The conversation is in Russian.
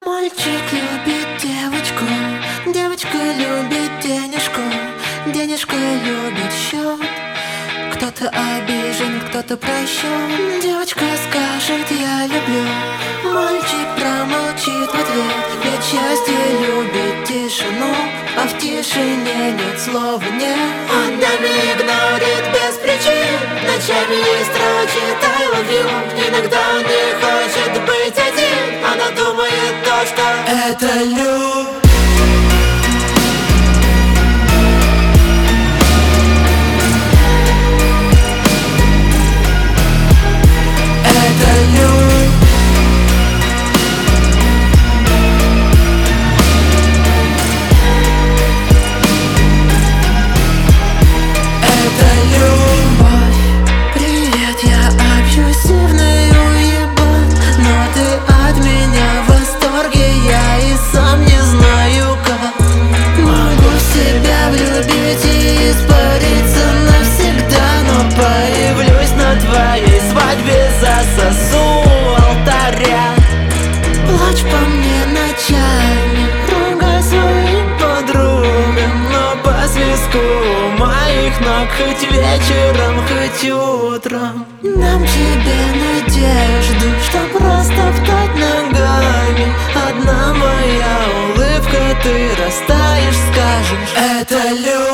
Мальчик любит девочку, девочка любит денежку, денежка любит счет. Кто-то обижен, кто-то прощен. Девочка скажет «я люблю», мальчик промолчит в ответ. Ведь счастье любит тишину, а в тишине нет слова «нет». Он нами игнорит без причин, ночами строчит «I love you». Иногда он не хочет быть один, она думает то, что это любовь. Засосу алтаря. Плачь по мне ночами, ругай своим подругам, но по свистку моих ног хоть вечером, хоть утром дам тебе надежду, что просто встать ногами. Одна моя улыбка, ты растаешь, скажешь это любовь.